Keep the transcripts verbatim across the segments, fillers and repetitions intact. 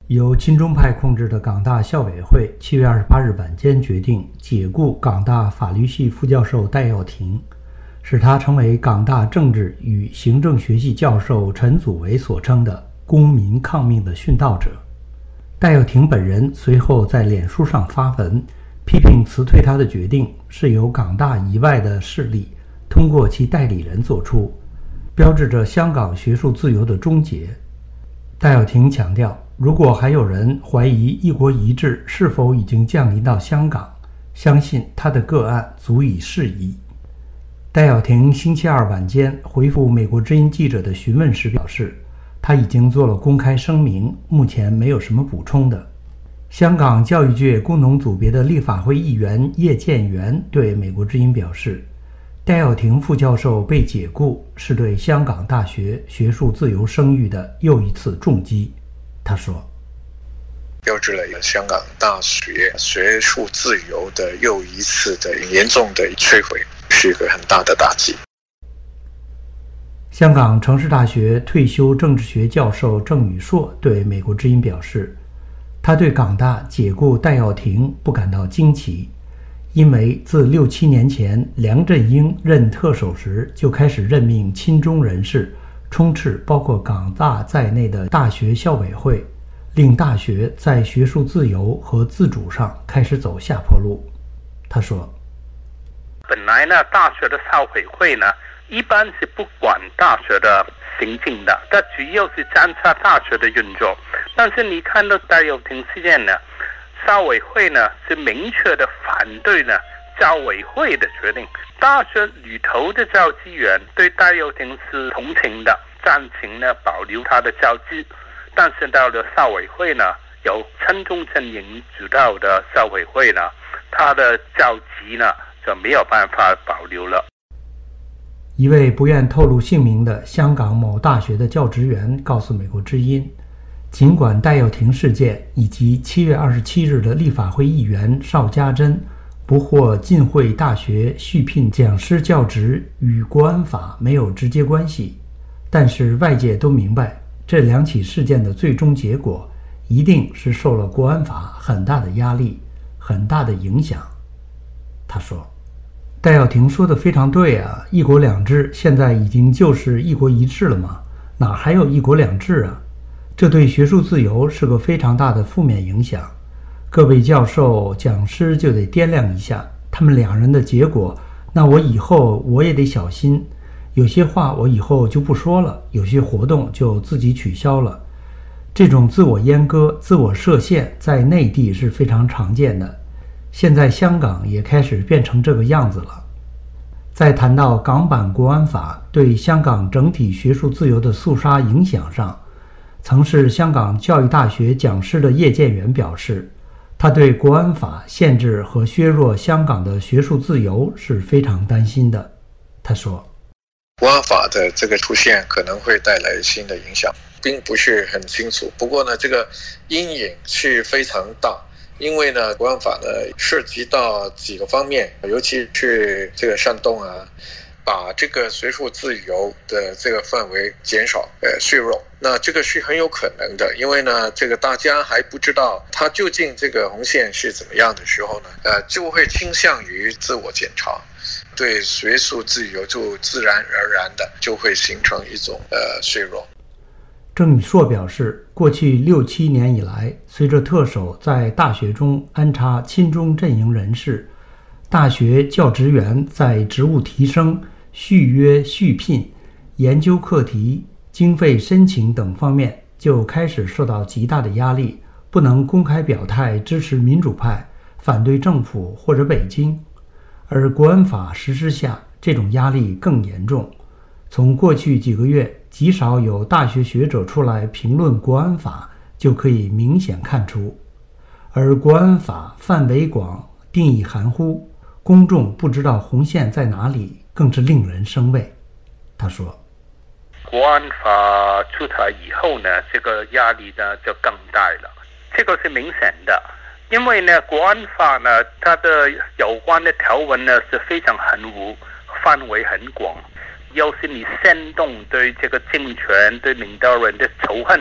由亲中派控制的港大校委会七月二十八日晚间决定解雇港大法律系副教授戴耀廷，使他成为港大政治与行政学系教授陈祖维所称的公民抗命的殉道者。戴耀廷本人随后在脸书上发文，批评辞退他的决定是由港大以外的势力通过其代理人做出，标志着香港学术自由的终结。戴耀廷强调，如果还有人怀疑一国一制是否已经降临到香港，相信他的个案足以释疑。戴耀廷星期二晚间回复美国之音记者的询问时表示，他已经做了公开声明，目前没有什么补充的。香港教育界工农组别的立法会议员叶建源对美国之音表示，戴耀廷副教授被解雇是对香港大学学术自由声誉的又一次重击。他说， 标志了香港大学学术自由的又一次的严重的摧毁，是一个很大的打击。 香港城市大学退休政治学教授郑宇硕对美国之音表示，他对港大解雇戴耀廷不感到惊奇，因为自六七年前梁振英任特首时就开始任命亲中人士充斥包括港大在内的大学校委会，令大学在学术自由和自主上开始走下坡路。他说， 本来呢，大学的校委会呢一般是不管大学的行政的，它主要是监察大学的运作。但是你看到戴耀廷事件呢，校委会呢是明确的反对呢教委会的决定。大学里头的教职员对戴耀廷是同情的，赞成呢保留他的教职。但是到了校委会呢，由亲中阵营主导的校委会呢，他的教职呢就没有办法保留了。 一位不愿透露姓名的香港某大学的教职员告诉美国之音，尽管戴耀廷事件以及七月二十七日的立法会议员邵家珍不获浸会大学续聘讲师教职与国安法没有直接关系，但是外界都明白，这两起事件的最终结果一定是受了国安法很大的压力，很大的影响。他说，戴耀廷说的非常对啊，一国两制现在已经就是一国一制了吗？哪还有一国两制啊？这对学术自由是个非常大的负面影响。各位教授讲师就得掂量一下他们两人的结果，那我以后我也得小心，有些话我以后就不说了，有些活动就自己取消了。这种自我阉割、自我设限在内地是非常常见的，现在香港也开始变成这个样子了。在谈到港版国安法对香港整体学术自由的肃杀影响上，曾是香港教育大学讲师的叶建源表示，他对国安法限制和削弱香港的学术自由是非常担心的。他说， 国安法的这个出现可能会带来新的影响，并不是很清楚。不过呢，这个阴影是非常大，因为呢，国安法呢涉及到几个方面，尤其是这个煽动啊，把这个学术自由的这个范围减少、呃削弱。那这个是很有可能的，因为呢，这个大家还不知道它究竟这个红线是怎么样的时候呢，呃，就会倾向于自我检查，对学术自由就自然而然的就会形成一种呃削弱。 郑宇硕表示，过去六七年以来，随着特首在大学中安插亲中阵营人士，大学教职员在职务提升、续约续聘、研究课题、经费申请等方面就开始受到极大的压力，不能公开表态支持民主派，反对政府或者北京。而国安法实施下，这种压力更严重。从过去几个月极少有大学学者出来评论国安法，就可以明显看出。而国安法范围广，定义含糊，公众不知道红线在哪里，更是令人生畏。他说， 国安法出台以后呢，这个压力呢就更大了，这个是明显的。因为呢，国安法呢，它的有关的条文呢是非常含糊，范围很广。要是你煽动对这个政权、对领导人的仇恨，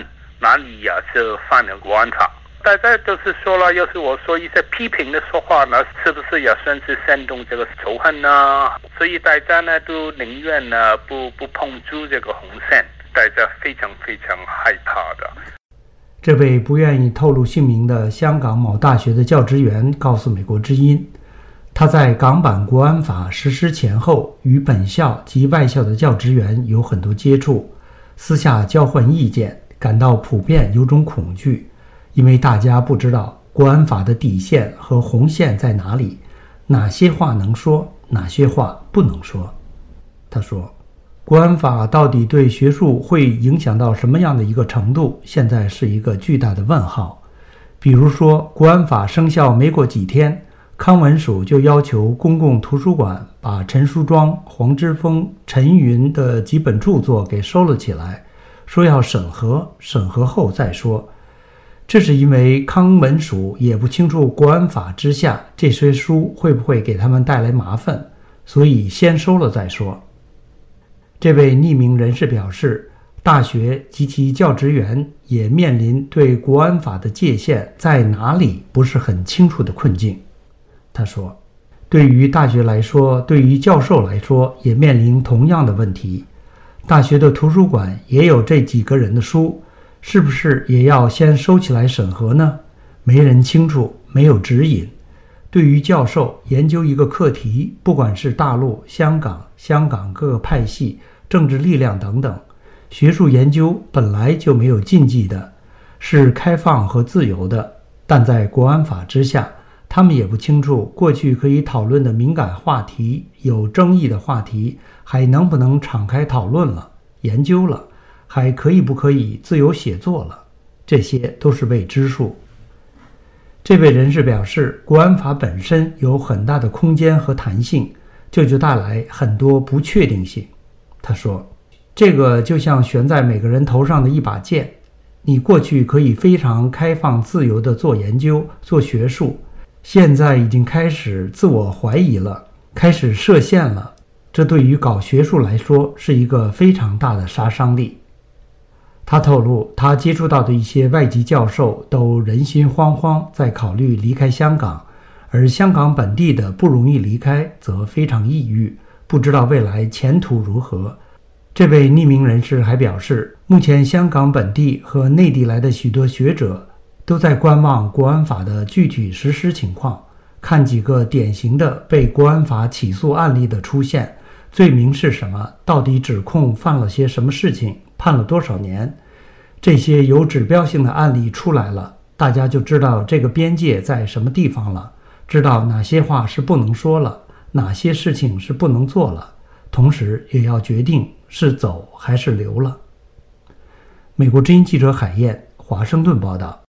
哪里呀、啊、是犯了国安法。大家都是说了，要是我说一些批评的说话呢，是不是也算是煽动这个仇恨呢？所以大家呢都宁愿呢不不碰触这个红线，大家非常非常害怕的。 这位不愿意透露姓名的香港某大学的教职员告诉美国之音，他在港版国安法实施前后与本校及外校的教职员有很多接触，私下交换意见，感到普遍有种恐惧，因为大家不知道国安法的底线和红线在哪里，哪些话能说，哪些话不能说。他说，国安法到底对学术会影响到什么样的一个程度，现在是一个巨大的问号。比如说，国安法生效没过几天，康文署就要求公共图书馆把陈淑庄、黄之锋、陈云的几本著作给收了起来，说要审核，审核后再说。这是因为康文署也不清楚国安法之下这些书会不会给他们带来麻烦，所以先收了再说。这位匿名人士表示，大学及其教职员也面临对国安法的界限在哪里不是很清楚的困境。他说，对于大学来说，对于教授来说也面临同样的问题。大学的图书馆也有这几个人的书，是不是也要先收起来审核呢？没人清楚，没有指引。对于教授研究一个课题，不管是大陆、香港、香港各个派系、政治力量等等，学术研究本来就没有禁忌的，是开放和自由的，但在国安法之下，他们也不清楚过去可以讨论的敏感话题、有争议的话题还能不能敞开讨论了、研究了，还可以不可以自由写作了，这些都是未知数。这位人士表示，国安法本身有很大的空间和弹性，这就带来很多不确定性。他说，这个就像悬在每个人头上的一把剑，你过去可以非常开放自由地做研究、做学术，现在已经开始自我怀疑了，开始设限了，这对于搞学术来说是一个非常大的杀伤力。他透露，他接触到的一些外籍教授都人心惶惶，在考虑离开香港，而香港本地的不容易离开，则非常抑郁，不知道未来前途如何。这位匿名人士还表示，目前香港本地和内地来的许多学者都在观望国安法的具体实施情况，看几个典型的被国安法起诉案例的出现，罪名是什么，到底指控犯了些什么事情，判了多少年。这些有指标性的案例出来了，大家就知道这个边界在什么地方了，知道哪些话是不能说了，哪些事情是不能做了，同时也要决定是走还是留了。美国之音记者海燕，华盛顿报道。